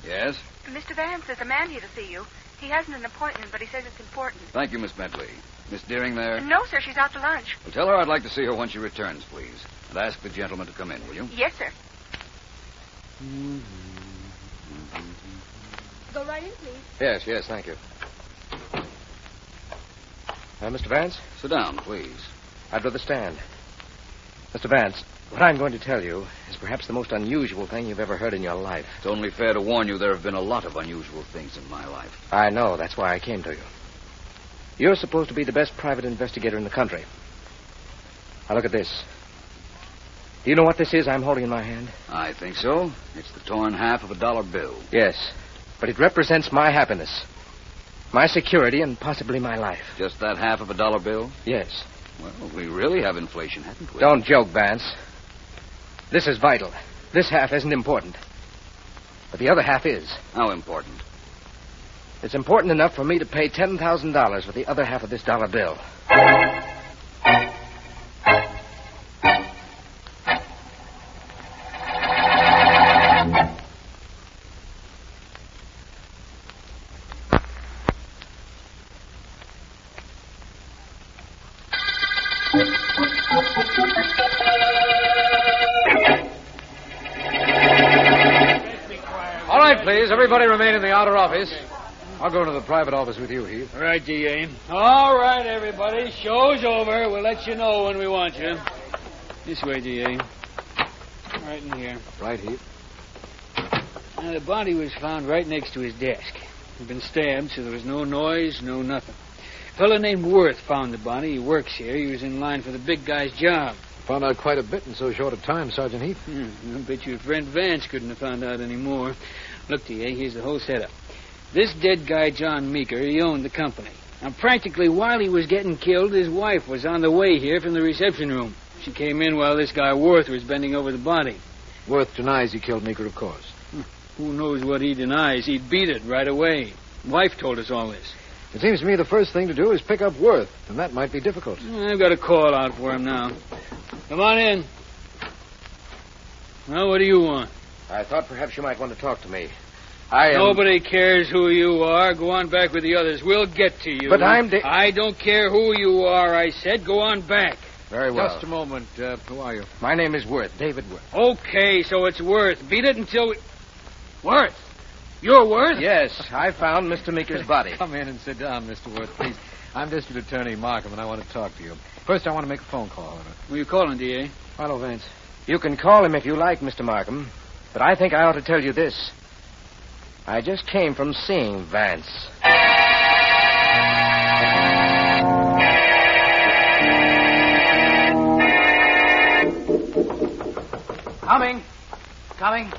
Yes? Mr. Vance, there's a man here to see you. He hasn't an appointment, but he says it's important. Thank you, Miss Bentley. Miss Deering there? No, sir, she's out to lunch. Well, tell her I'd like to see her when she returns, please. And ask the gentleman to come in, will you? Yes, sir. Go right in, please. Yes, thank you. Mr. Vance? Sit down, please. I'd rather stand. Mr. Vance, what I'm going to tell you is perhaps the most unusual thing you've ever heard in your life. It's only fair to warn you there have been a lot of unusual things in my life. I know. That's why I came to you. You're supposed to be the best private investigator in the country. Now, look at this. Do you know what this is I'm holding in my hand? I think so. It's the torn half of a dollar bill. Yes, but it represents my happiness, my security, and possibly my life. Just that half of a dollar bill? Yes. Well, we really have inflation, haven't we? Don't joke, Vance. This is vital. This half isn't important. But the other half is. How important? It's important enough for me to pay $10,000 for the other half of this dollar bill. All right, please. Everybody remain in the outer office. I'll go to the private office with you, Heath. All right, D.A. All right, everybody. Show's over. We'll let you know when we want you. This way, D.A. Right in here. Right, Heath. Now, the body was found right next to his desk. He'd been stabbed, so there was no noise, no nothing. A fellow named Worth found the body. He works here. He was in line for the big guy's job. Found out quite a bit in so short a time, Sergeant Heath. I bet your friend Vance couldn't have found out any more. Look, D.A., here's the whole setup. This dead guy, John Meeker, he owned the company. Now, practically while he was getting killed, his wife was on the way here from the reception room. She came in while this guy Worth was bending over the body. Worth denies he killed Meeker, of course. Who knows what he denies? He beat it right away. Wife told us all this. It seems to me the first thing to do is pick up Worth, and that might be difficult. I've got a call out for him now. Come on in. Well, what do you want? I thought perhaps you might want to talk to me. Nobody cares who you are. Go on back with the others. We'll get to you. But I don't care who you are, I said. Go on back. Very well. Just a moment. Who are you? My name is Worth, David Worth. Okay, so it's Worth. Beat it until we... Worth? You're Worth? Yes, I found Mr. Meeker's body. Come in and sit down, Mr. Worth, please. I'm District Attorney Markham, and I want to talk to you. First, I want to make a phone call. Who are you calling, D.A.? Hello, Vance. You can call him if you like, Mr. Markham, but I think I ought to tell you this. I just came from seeing Vance. Coming.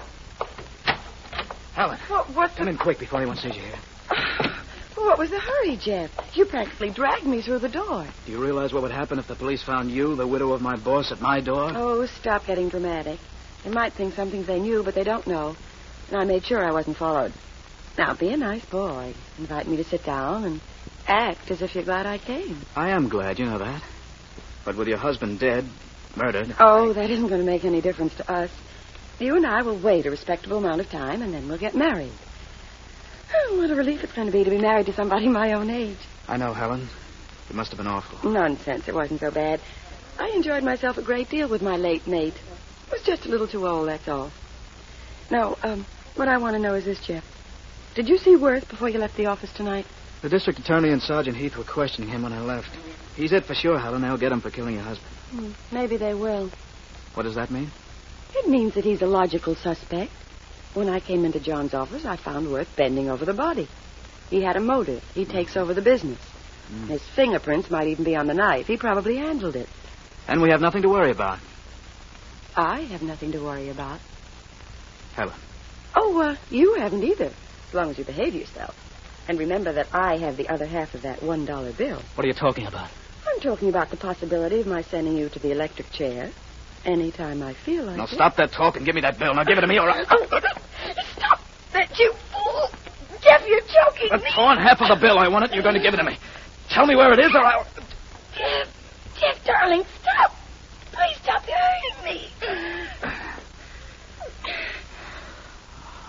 Helen, What come in quick before anyone sees you here. What was the hurry, Jeff? You practically dragged me through the door. Do you realize what would happen if the police found you, the widow of my boss, at my door? Oh, stop getting dramatic. They might think some things they knew, but they don't know. And I made sure I wasn't followed. Now, be a nice boy. Invite me to sit down and act as if you're glad I came. I am glad, you know that. But with your husband dead, murdered... Oh, that isn't going to make any difference to us. You and I will wait a respectable amount of time, and then we'll get married. Oh, what a relief it's going to be married to somebody my own age. I know, Helen. It must have been awful. Nonsense. It wasn't so bad. I enjoyed myself a great deal with my late mate. Was just a little too old, that's all. Now, what I want to know is this, Jeff. Did you see Worth before you left the office tonight? The district attorney and Sergeant Heath were questioning him when I left. He's it for sure, Helen. They'll get him for killing your husband. Maybe they will. What does that mean? It means that he's a logical suspect. When I came into John's office, I found Worth bending over the body. He had a motive. He takes over the business. His fingerprints might even be on the knife. He probably handled it. And we have nothing to worry about. I have nothing to worry about. Helen. Oh, you haven't either, as long as you behave yourself. And remember that I have the other half of that $1 bill. What are you talking about? I'm talking about the possibility of my sending you to the electric chair anytime I feel like it. Now, stop that talk and give me that bill. Now, give it to me, all right? Stop that, you fool! Jeff, you're choking The me. torn half of the bill. I want it, and you're going to give it to me. Tell me where it is, or I'll... Jeff, darling, stop. Please stop hurting me.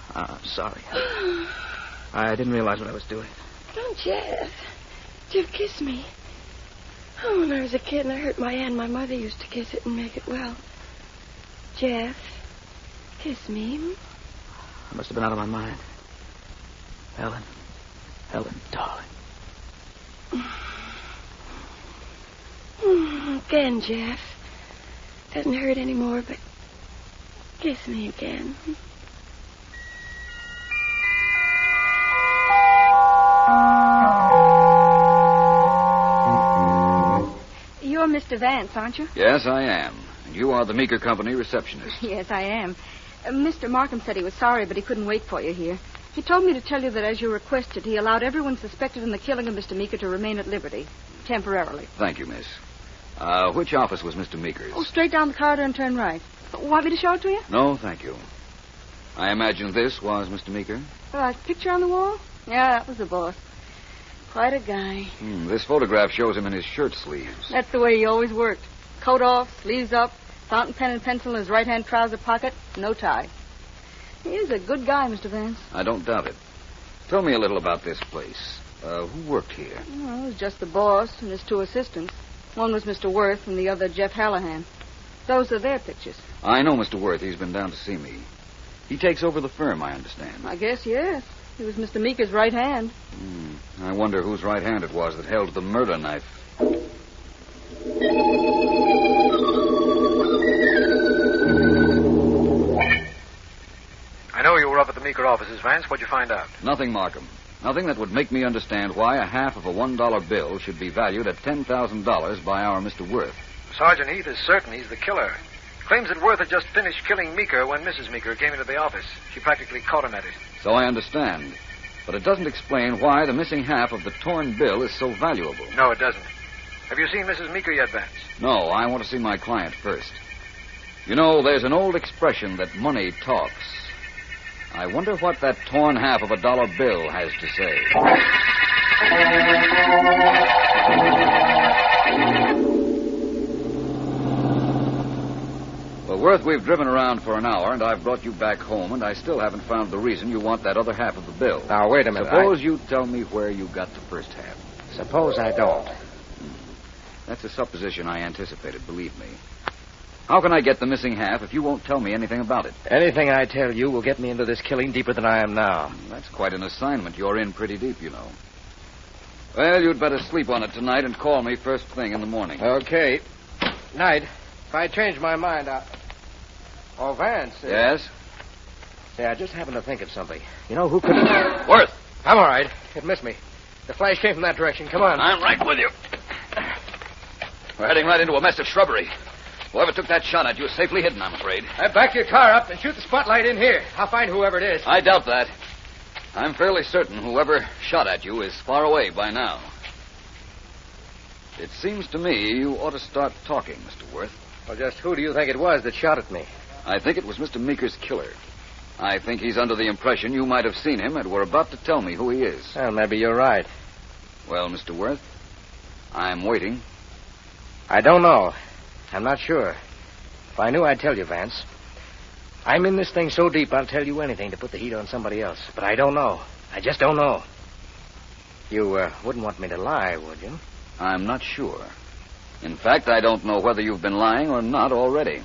I'm sorry. I didn't realize what I was doing. Oh, Jeff. Jeff, kiss me. Oh, when I was a kid and I hurt my hand, my mother used to kiss it and make it well. Jeff, kiss me. I must have been out of my mind. Helen, darling. Again, Jeff. Doesn't hurt anymore, but kiss me again. You're Mr. Vance, aren't you? Yes, I am. And you are the Meeker Company receptionist. Yes, I am. Mr. Markham said he was sorry, but he couldn't wait for you here. He told me to tell you that as you requested, he allowed everyone suspected in the killing of Mr. Meeker to remain at liberty, temporarily. Thank you, miss. Which office was Mr. Meeker's? Oh, straight down the corridor and turn right. Want me to show it to you? No, thank you. I imagine this was Mr. Meeker? Picture on the wall? Yeah, that was the boss. Quite a guy. This photograph shows him in his shirt sleeves. That's the way he always worked. Coat off, sleeves up, fountain pen and pencil in his right-hand trouser pocket, no tie. He is a good guy, Mr. Vance. I don't doubt it. Tell me a little about this place. Who worked here? Well, it was just the boss and his two assistants. One was Mr. Worth and the other Jeff Hallahan. Those are their pictures. I know Mr. Worth. He's been down to see me. He takes over the firm, I understand. I guess, yes. He was Mr. Meeker's right hand. I wonder whose right hand it was that held the murder knife. I know you were up at the Meeker offices, Vance. What'd you find out? Nothing, Markham. Nothing that would make me understand why a half of a $1 bill should be valued at $10,000 by our Mr. Worth. Sergeant Heath is certain he's the killer. Claims that Worth had just finished killing Meeker when Mrs. Meeker came into the office. She practically caught him at it. So I understand. But it doesn't explain why the missing half of the torn bill is so valuable. No, it doesn't. Have you seen Mrs. Meeker yet, Vance? No, I want to see my client first. You know, there's an old expression that money talks. I wonder what that torn half of a dollar bill has to say. Well, Worth, we've driven around for an hour, and I've brought you back home, and I still haven't found the reason you want that other half of the bill. Now, wait a minute. Suppose you tell me where you got the first half. Suppose I don't. That's a supposition I anticipated, believe me. How can I get the missing half if you won't tell me anything about it? Anything I tell you will get me into this killing deeper than I am now. That's quite an assignment. You're in pretty deep, you know. Well, you'd better sleep on it tonight and call me first thing in the morning. Okay. Night. If I change my mind, Oh, Vance. Yes? Say, I just happened to think of something. You know who could... Worth! I'm all right. It missed me. The flash came from that direction. Come on. I'm right with you. We're heading right into a mess of shrubbery. Whoever took that shot at you is safely hidden, I'm afraid. Back your car up and shoot the spotlight in here. I'll find whoever it is. I doubt that. I'm fairly certain whoever shot at you is far away by now. It seems to me you ought to start talking, Mr. Worth. Well, just who do you think it was that shot at me? I think it was Mr. Meeker's killer. I think he's under the impression you might have seen him and were about to tell me who he is. Well, maybe you're right. Well, Mr. Worth, I'm waiting. I don't know. I'm not sure. If I knew, I'd tell you, Vance. I'm in this thing so deep, I'll tell you anything to put the heat on somebody else. But I don't know. I just don't know. You wouldn't want me to lie, would you? I'm not sure. In fact, I don't know whether you've been lying or not already.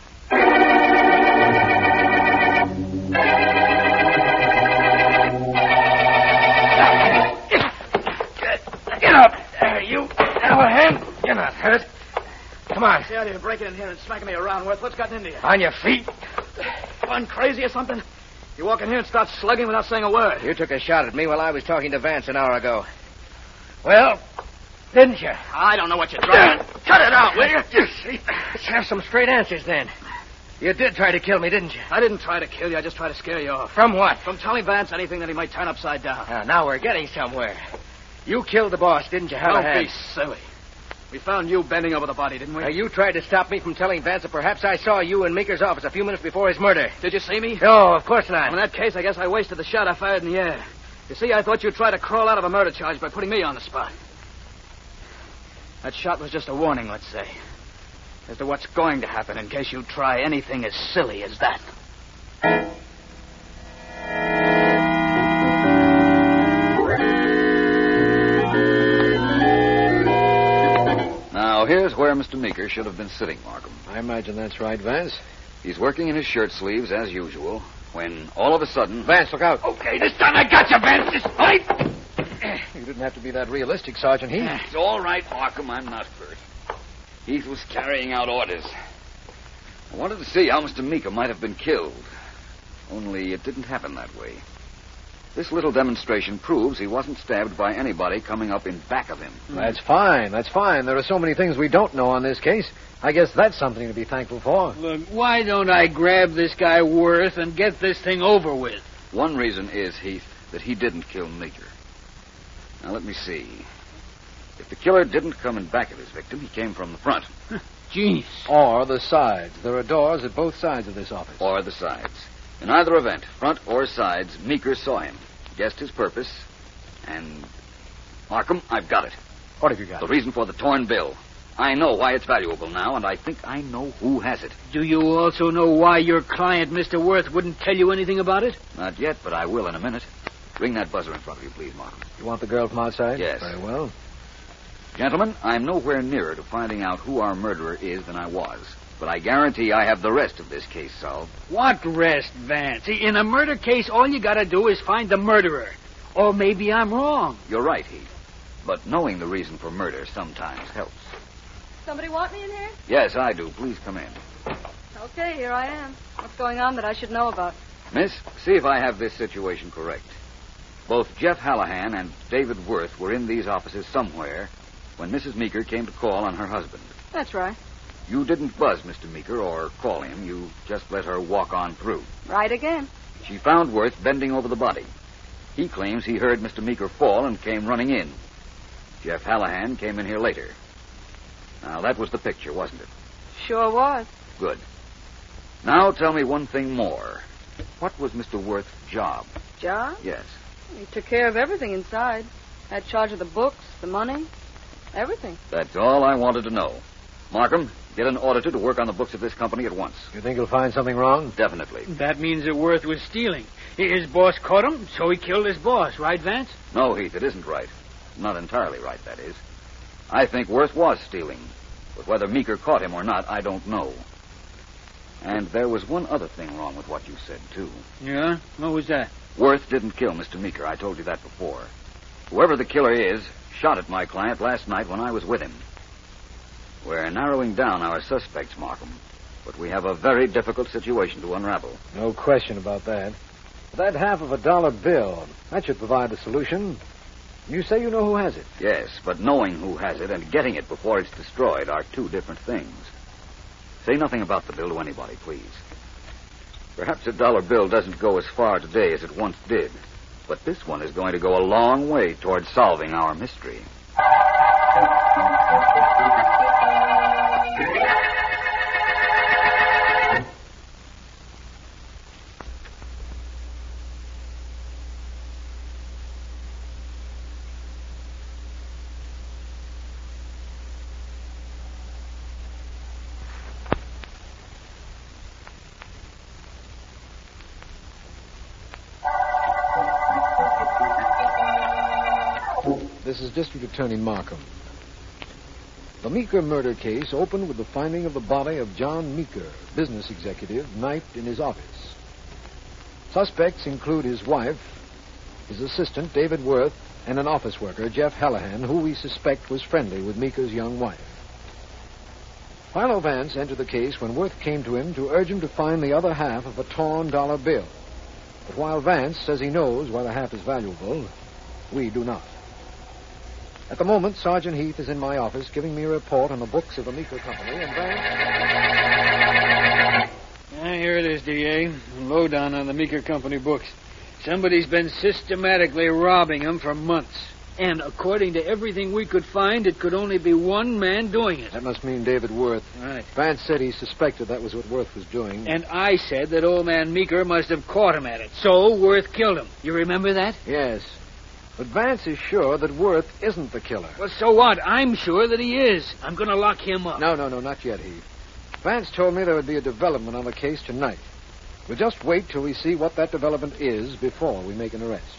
Get up! You Hallahan. You're not hurt. Come on. See how you're breaking in here and smacking me around, Worth. What's gotten into you? On your feet. Gone crazy or something? You walk in here and start slugging without saying a word. You took a shot at me while I was talking to Vance an hour ago. Well, didn't you? I don't know what you're trying. Cut it out, will you? Let's have some straight answers then. You did try to kill me, didn't you? I didn't try to kill you. I just tried to scare you off. From what? From telling Vance anything that he might turn upside down. Now we're getting somewhere. You killed the boss, didn't you, Don't Hallahan? be silly. We found you bending over the body, didn't we? Now, you tried to stop me from telling Vance that perhaps I saw you in Meeker's office a few minutes before his murder. Did you see me? No, of course not. In that case, I guess I wasted the shot I fired in the air. You see, I thought you'd try to crawl out of a murder charge by putting me on the spot. That shot was just a warning, let's say, as to what's going to happen in case you try anything as silly as that. where Mr. Meeker should have been sitting, Markham. I imagine that's right, Vance. He's working in his shirt sleeves, as usual, when all of a sudden... Vance, look out. Okay, this time I got you, Vance. This fight! You didn't have to be that realistic, Sergeant Heath. It's all right, Markham. I'm not hurt. Heath was carrying out orders. I wanted to see how Mr. Meeker might have been killed. Only it didn't happen that way. This little demonstration proves he wasn't stabbed by anybody coming up in back of him. That's fine. That's fine. There are so many things we don't know on this case. I guess that's something to be thankful for. Look, why don't I grab this guy Worth and get this thing over with? One reason is, Heath, that he didn't kill Meeker. Now, let me see. If the killer didn't come in back of his victim, he came from the front. Jeez. Or the sides. There are doors at both sides of this office. Or the sides. In either event, front or sides, Meeker saw him, guessed his purpose, and... Markham, I've got it. What have you got? The reason for the torn bill. I know why it's valuable now, and I think I know who has it. Do you also know why your client, Mr. Worth, wouldn't tell you anything about it? Not yet, but I will in a minute. Ring that buzzer in front of you, please, Markham. You want the girl from outside? Yes. Very well. Gentlemen, I'm nowhere nearer to finding out who our murderer is than I was. But I guarantee I have the rest of this case solved. What rest, Vance? See, in a murder case, all you gotta do is find the murderer. Or maybe I'm wrong. You're right, Heath. But knowing the reason for murder sometimes helps. Somebody want me in here? Yes, I do. Please come in. Okay, here I am. What's going on that I should know about? Miss, see if I have this situation correct. Both Jeff Hallahan and David Worth were in these offices somewhere when Mrs. Meeker came to call on her husband. That's right. You didn't buzz Mr. Meeker or call him. You just let her walk on through. Right again. She found Worth bending over the body. He claims he heard Mr. Meeker fall and came running in. Jeff Hallahan came in here later. Now, that was the picture, wasn't it? Sure was. Good. Now tell me one thing more. What was Mr. Worth's job? Job? Yes. He took care of everything inside. Had charge of the books, the money, everything. That's all I wanted to know. Markham, get an auditor to work on the books of this company at once. You think you'll find something wrong? Definitely. That means that Worth was stealing. His boss caught him, so he killed his boss, right, Vance? No, Heath, it isn't right. Not entirely right, that is. I think Worth was stealing. But whether Meeker caught him or not, I don't know. And there was one other thing wrong with what you said, too. Yeah? What was that? Worth didn't kill Mr. Meeker. I told you that before. Whoever the killer is shot at my client last night when I was with him. We're narrowing down our suspects, Markham. But we have a very difficult situation to unravel. No question about that. That $50 bill, that should provide a solution. You say you know who has it? Yes, but knowing who has it and getting it before it's destroyed are two different things. Say nothing about the bill to anybody, please. Perhaps $1 bill doesn't go as far today as it once did, but this one is going to go a long way toward solving our mystery. This is District Attorney Markham. The Meeker murder case opened with the finding of the body of John Meeker, business executive, knifed in his office. Suspects include his wife, his assistant, David Worth, and an office worker, Jeff Hallahan, who we suspect was friendly with Meeker's young wife. Philo Vance entered the case when Worth came to him to urge him to find the other half of a torn dollar bill. But while Vance says he knows why the half is valuable, we do not. At the moment, Sergeant Heath is in my office giving me a report on the books of the Meeker Company, and Vance... Here it is, D.A. Lowdown on the Meeker Company books. Somebody's been systematically robbing them for months. And according to everything we could find, it could only be one man doing it. That must mean David Worth. Right. Vance said he suspected that was what Worth was doing. And I said that old man Meeker must have caught him at it. So Worth killed him. You remember that? Yes. But Vance is sure that Worth isn't the killer. Well, so what? I'm sure that he is. I'm going to lock him up. No, not yet, Heath. Vance told me there would be a development on the case tonight. We'll just wait till we see what that development is before we make an arrest.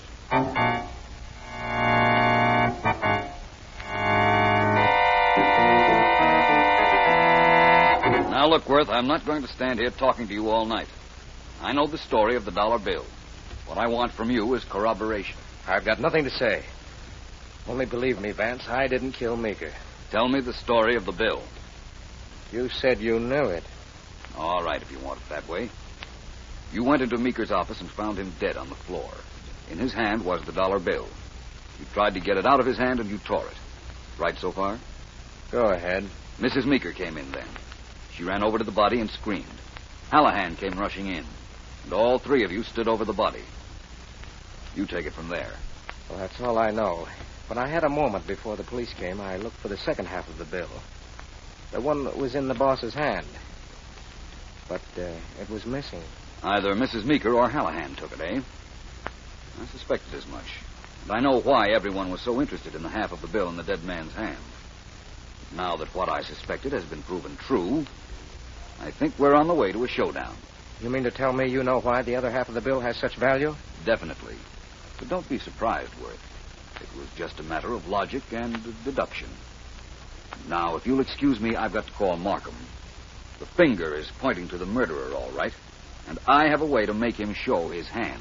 Now, look, Worth, I'm not going to stand here talking to you all night. I know the story of the dollar bill. What I want from you is corroboration. I've got nothing to say. Only believe me, Vance, I didn't kill Meeker. Tell me the story of the bill. You said you knew it. All right, if you want it that way. You went into Meeker's office and found him dead on the floor. In his hand was the dollar bill. You tried to get it out of his hand and you tore it. Right so far? Go ahead. Mrs. Meeker came in then. She ran over to the body and screamed. Hallahan came rushing in. And all three of you stood over the body. You take it from there. Well, that's all I know. When I had a moment before the police came, I looked for the second half of the bill. The one that was in the boss's hand. But it was missing. Either Mrs. Meeker or Hallahan took it, eh? I suspected as much. And I know why everyone was so interested in the half of the bill in the dead man's hand. Now that what I suspected has been proven true, I think we're on the way to a showdown. You mean to tell me you know why the other half of the bill has such value? Definitely. But don't be surprised, Worth. It was just a matter of logic and deduction. Now, if you'll excuse me, I've got to call Markham. The finger is pointing to the murderer, all right. And I have a way to make him show his hand.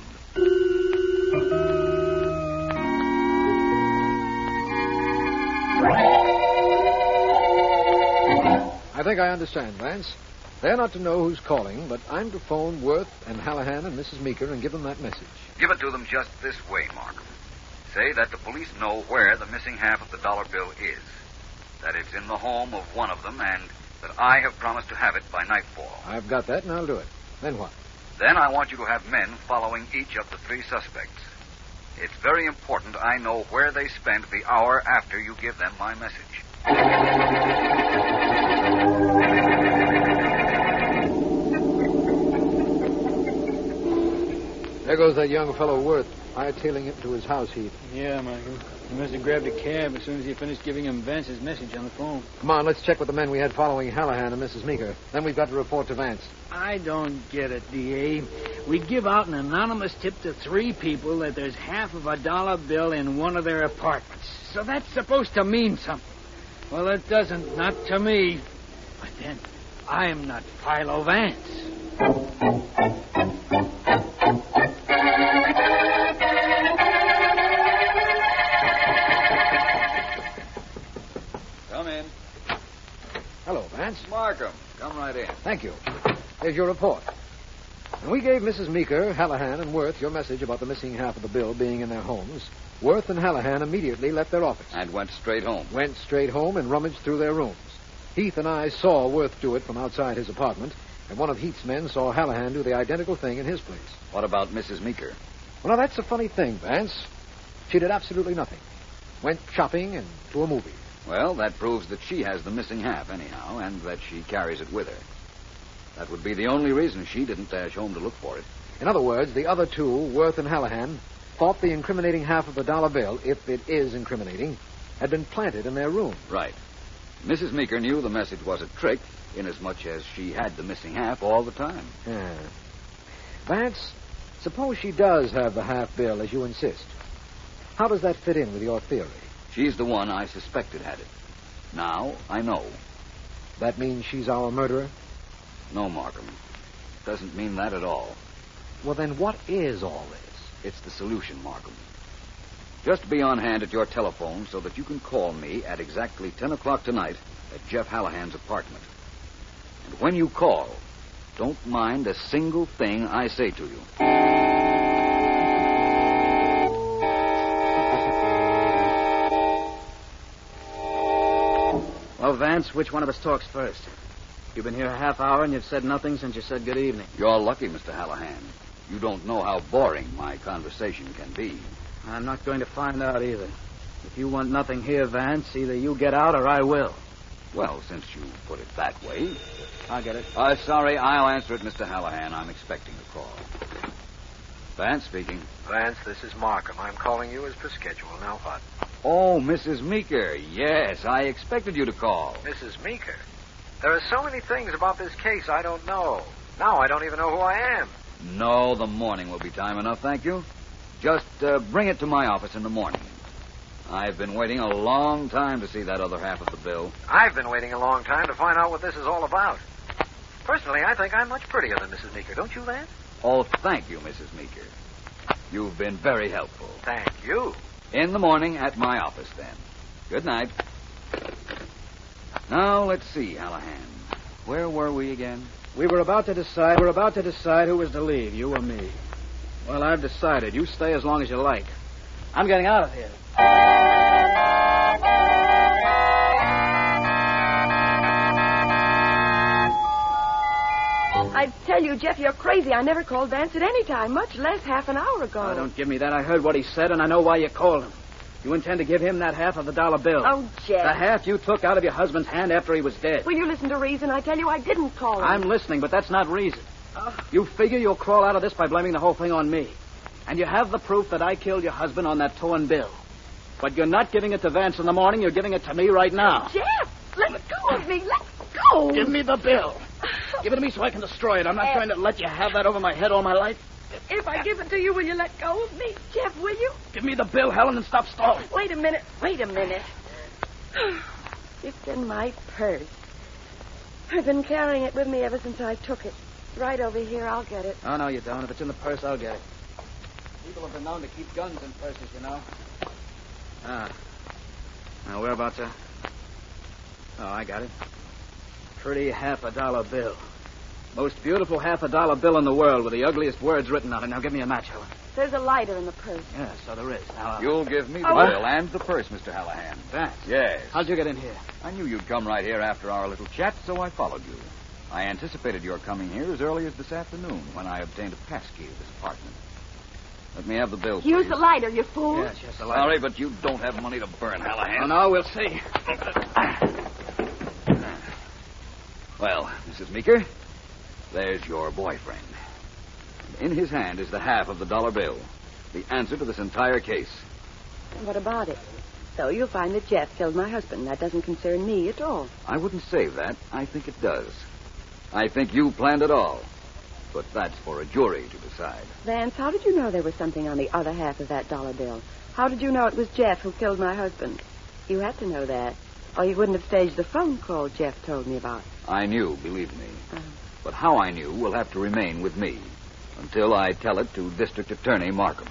I think I understand, Vance. They're not to know who's calling, but I'm to phone Worth and Hallahan and Mrs. Meeker and give them that message. Give it to them just this way, Markham. Say that the police know where the missing half of the dollar bill is. That it's in the home of one of them, and that I have promised to have it by nightfall. I've got that, and I'll do it. Then what? Then I want you to have men following each of the three suspects. It's very important I know where they spend the hour after you give them my message. There goes that young fellow Worth, hightailing him to his house, Heath. Yeah, Michael. He must have grabbed a cab as soon as he finished giving him Vance's message on the phone. Come on, let's check with the men we had following Hallahan and Mrs. Meeker. Then we've got to report to Vance. I don't get it, D.A. We give out an anonymous tip to three people that there's half of a dollar bill in one of their apartments. So that's supposed to mean something. Well, it doesn't. Not to me. But then, I'm not Philo Vance. Come in. Hello, Vance. Markham, come right in. Thank you. Here's your report. When we gave Mrs. Meeker, Hallahan, and Worth your message about the missing half of the bill being in their homes, Worth and Hallahan immediately left their office. And went straight home. Went straight home and rummaged through their rooms. Heath and I saw Worth do it from outside his apartment, and one of Heath's men saw Hallahan do the identical thing in his place. What about Mrs. Meeker? Well, now, that's a funny thing, Vance. She did absolutely nothing. Went shopping and to a movie. Well, that proves that she has the missing half, anyhow, and that she carries it with her. That would be the only reason she didn't dash home to look for it. In other words, the other two, Worth and Hallahan, thought the incriminating half of the dollar bill, if it is incriminating, had been planted in their room. Right. Mrs. Meeker knew the message was a trick, inasmuch as she had the missing half all the time. Yeah. Vance, suppose she does have the half bill, as you insist. How does that fit in with your theory? She's the one I suspected had it. Now I know. That means she's our murderer? No, Markham. Doesn't mean that at all. Well, then what is all this? It's the solution, Markham. Just be on hand at your telephone so that you can call me at exactly 10 o'clock tonight at Jeff Hallahan's apartment. And when you call, don't mind a single thing I say to you. Well, Vance, which one of us talks first? You've been here a half hour and you've said nothing since you said good evening. You're lucky, Mr. Hallahan. You don't know how boring my conversation can be. I'm not going to find out either. If you want nothing here, Vance, either you get out or I will. Well, since you put it that way... I'll get it. Sorry, I'll answer it, Mr. Hallahan. I'm expecting a call. Vance speaking. Vance, this is Markham. I'm calling you as per schedule. Now what? Oh, Mrs. Meeker. Yes, I expected you to call. Mrs. Meeker? There are so many things about this case I don't know. Now I don't even know who I am. No, the morning will be time enough, thank you. Just bring it to my office in the morning. I've been waiting a long time to see that other half of the bill. I've been waiting a long time to find out what this is all about. Personally, I think I'm much prettier than Mrs. Meeker. Don't you, Vance? Oh, thank you, Mrs. Meeker. You've been very helpful. Thank you. In the morning at my office, then. Good night. Now, let's see, Hallahan. Where were we again? We were about to decide who was to leave, you or me. Well, I've decided. You stay as long as you like. I'm getting out of here. I tell you, Jeff, you're crazy. I never called Vance at any time, much less half an hour ago. Oh, don't give me that. I heard what he said, and I know why you called him. You intend to give him that half of the dollar bill. Oh, Jeff. The half you took out of your husband's hand after he was dead. Will you listen to reason? I tell you, I didn't call him. I'm listening, but that's not reason. You figure you'll crawl out of this by blaming the whole thing on me. And you have the proof that I killed your husband on that torn bill. But you're not giving it to Vance in the morning. You're giving it to me right now. Jeff, let go of me. Let go. Give me the bill. Give it to me so I can destroy it. I'm not trying to let you have that over my head all my life. If I give it to you, will you let go of me? Jeff, will you? Give me the bill, Helen, and stop stalling. Wait a minute. It's in my purse. I've been carrying it with me ever since I took it. Right over here. I'll get it. Oh, no, you don't. If it's in the purse, I'll get it. People have been known to keep guns in purses, you know. Now, whereabouts are... Oh, I got it. Pretty $50 bill. Most beautiful $50 bill in the world with the ugliest words written on it. Now, give me a match, Helen. There's a lighter in the purse. Yeah, so there is. Now, You'll give me the bill and the purse, Mr. Hallahan. Vance. Yes. How'd you get in here? I knew you'd come right here after our little chat, so I followed you. I anticipated your coming here as early as this afternoon when I obtained a pass key to this apartment. Let me have the bill, please. Use the lighter, you fool. Yes, the lighter. Sorry, but you don't have money to burn, Hallahan. Oh, no, we'll see. Well, Mrs. Meeker, there's your boyfriend. In his hand is the half of the dollar bill. The answer to this entire case. What about it? So you'll find that Jeff killed my husband. That doesn't concern me at all. I wouldn't say that. I think it does. I think you planned it all. But that's for a jury to decide. Vance, how did you know there was something on the other half of that dollar bill? How did you know it was Jeff who killed my husband? You had to know that, or you wouldn't have staged the phone call Jeff told me about. I knew, believe me. But how I knew will have to remain with me until I tell it to District Attorney Markham.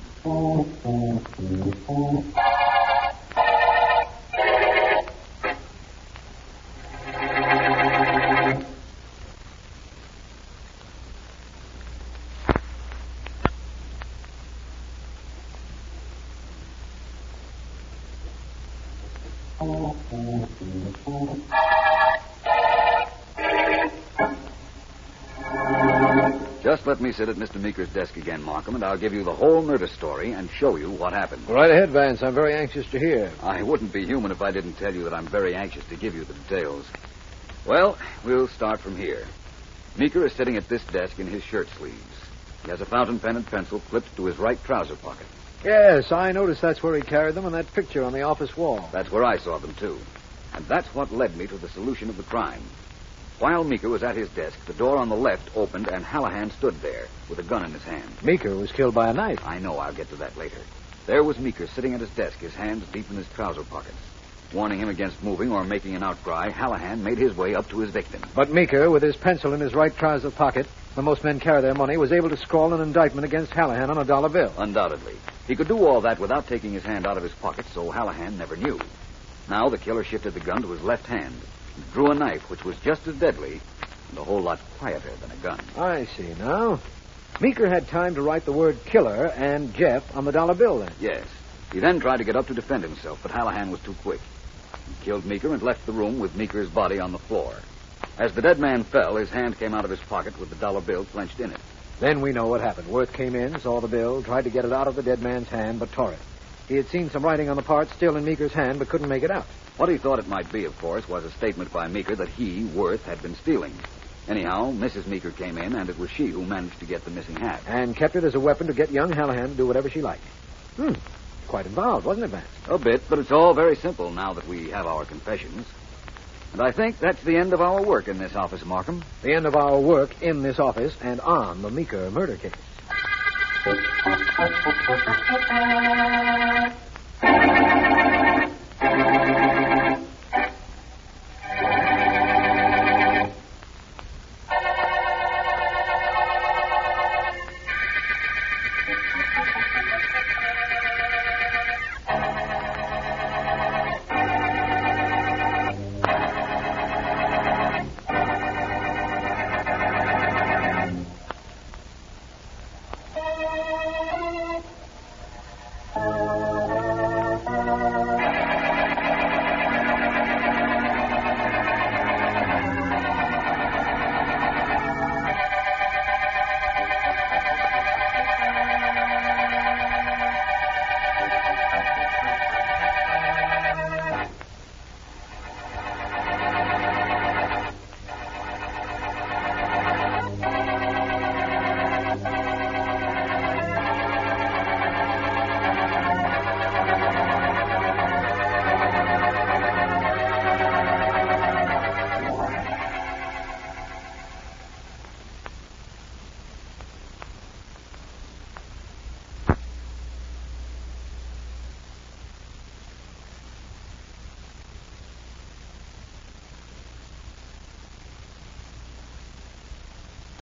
Just let me sit at Mr. Meeker's desk again, Markham, and I'll give you the whole murder story and show you what happened. Right ahead, Vance. I'm very anxious to hear. I wouldn't be human if I didn't tell you that I'm very anxious to give you the details. Well, we'll start from here. Meeker is sitting at this desk in his shirt sleeves. He has a fountain pen and pencil clipped to his right trouser pocket. Yes, I noticed that's where he carried them on that picture on the office wall. That's where I saw them, too. And that's what led me to the solution of the crime. While Meeker was at his desk, the door on the left opened and Hallahan stood there with a gun in his hand. Meeker was killed by a knife. I know. I'll get to that later. There was Meeker sitting at his desk, his hands deep in his trouser pockets. Warning him against moving or making an outcry, Hallahan made his way up to his victim. But Meeker, with his pencil in his right trouser pocket, where most men carry their money, was able to scrawl an indictment against Hallahan on a dollar bill. Undoubtedly. He could do all that without taking his hand out of his pocket, so Hallahan never knew. Now the killer shifted the gun to his left hand and drew a knife which was just as deadly and a whole lot quieter than a gun. I see now. Meeker had time to write the word killer and Jeff on the dollar bill then. Yes. He then tried to get up to defend himself, but Hallahan was too quick. He killed Meeker and left the room with Meeker's body on the floor. As the dead man fell, his hand came out of his pocket with the dollar bill clenched in it. Then we know what happened. Worth came in, saw the bill, tried to get it out of the dead man's hand, but tore it. He had seen some writing on the part still in Meeker's hand, but couldn't make it out. What he thought it might be, of course, was a statement by Meeker that he, Worth, had been stealing. Anyhow, Mrs. Meeker came in, and it was she who managed to get the missing half. And kept it as a weapon to get young Hallahan to do whatever she liked. Quite involved, wasn't it, Vance? A bit, but it's all very simple now that we have our confessions. And I think that's the end of our work in this office, Markham. The end of our work in this office and on the Meeker murder case.